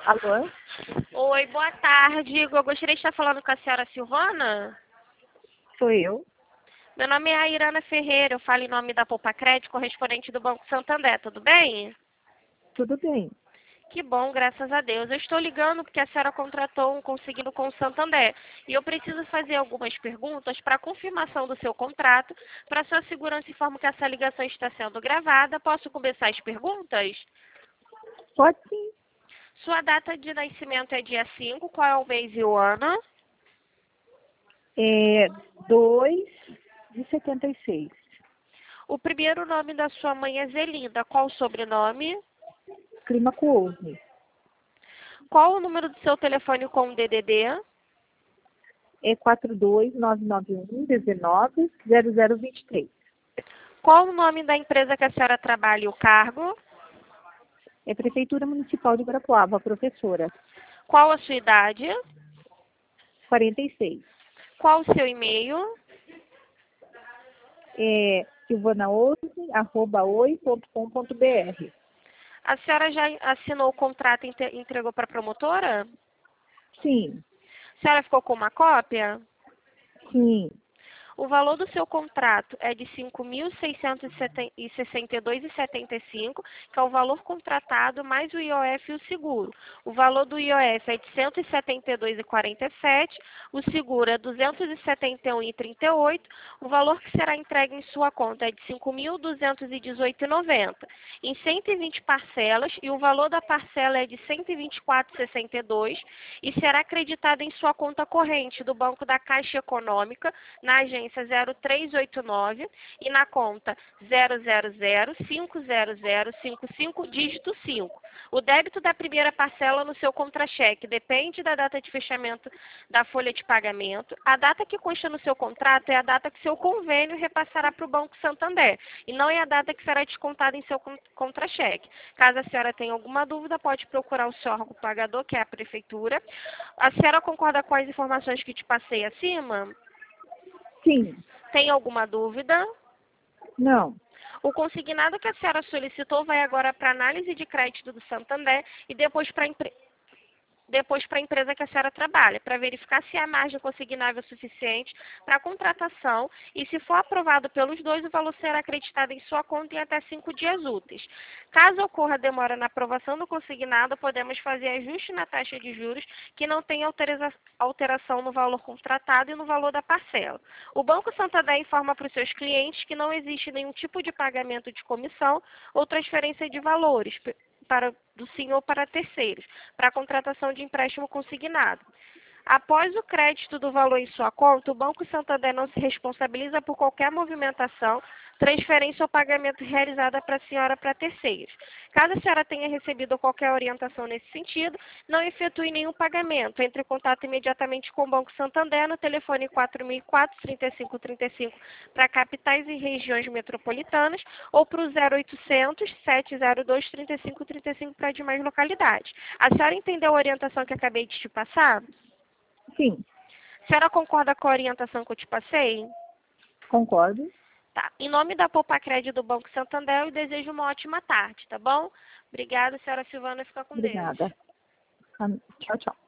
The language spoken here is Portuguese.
Alô? Oi, boa tarde. Eu gostaria de estar falando com a senhora Silvana. Sou eu? Meu nome é Airana Ferreira, eu falo em nome da Poupa Crédito, correspondente do Banco Santander, tudo bem? Tudo bem. Que bom, graças a Deus. Eu estou ligando porque a senhora contratou um consignado com o Santander e eu preciso fazer algumas perguntas para confirmação do seu contrato. Para sua segurança, informo que essa ligação está sendo gravada. Posso começar as perguntas? Pode sim. Sua data de nascimento é dia 5, qual é o mês e o ano? 2 de 76. O primeiro nome da sua mãe é Zelinda, qual o sobrenome? Clima Course. Qual o número do seu telefone com o DDD? 42991190023. Qual o nome da empresa que a senhora trabalha e o cargo? Prefeitura Municipal de Guarapuava, professora. Qual a sua idade? 46. Qual o seu e-mail? silvanaose@oi.com.br. A senhora já assinou o contrato e entregou para a promotora? Sim, A senhora ficou com uma cópia? sim. O valor do seu contrato é de R$ 5.662,75, que é o valor contratado mais o IOF e o seguro. O valor do IOF é de R$ 172,47, o seguro é R$ 271,38, o valor que será entregue em sua conta é de R$ 5.218,90, em 120 parcelas, e o valor da parcela é de R$ 124,62 e será acreditado em sua conta corrente do Banco da Caixa Econômica, na agência 0389 e na conta 000-50055, dígito 5. O débito da primeira parcela no seu contra-cheque depende da data de fechamento da folha de pagamento. A data que consta no seu contrato é a data que seu convênio repassará para o Banco Santander e não é a data que será descontada em seu contra-cheque. Caso a senhora tenha alguma dúvida, pode procurar o seu órgão pagador, que é a Prefeitura. A senhora concorda com as informações que te passei acima? Sim. Tem alguma dúvida? Não. O consignado que a senhora solicitou vai agora para análise de crédito do Santander e depois para a empresa que a senhora trabalha, para verificar se a margem consignável é suficiente para a contratação e, se for aprovado pelos dois, o valor será acreditado em sua conta em até 5 dias úteis. Caso ocorra demora na aprovação do consignado, podemos fazer ajuste na taxa de juros que não tem alteração no valor contratado e no valor da parcela. O Banco Santander informa para os seus clientes que não existe nenhum tipo de pagamento de comissão ou transferência de valores do senhor para terceiros, para a contratação de empréstimo consignado. Após o crédito do valor em sua conta, o Banco Santander não se responsabiliza por qualquer movimentação, transferência ou pagamento realizada para a senhora para terceiros. Caso a senhora tenha recebido qualquer orientação nesse sentido, não efetue nenhum pagamento. Entre em contato imediatamente com o Banco Santander no telefone 4004-3535 para capitais e regiões metropolitanas ou para o 0800-702-3535 para demais localidades. A senhora entendeu a orientação que acabei de te passar? Sim. A senhora concorda com a orientação que eu te passei? Concordo. Tá. Em nome da Poupa Crédito do Banco Santander, eu desejo uma ótima tarde, tá bom? Obrigada, senhora Silvana. Fica com Deus. Obrigada. Tchau, tchau.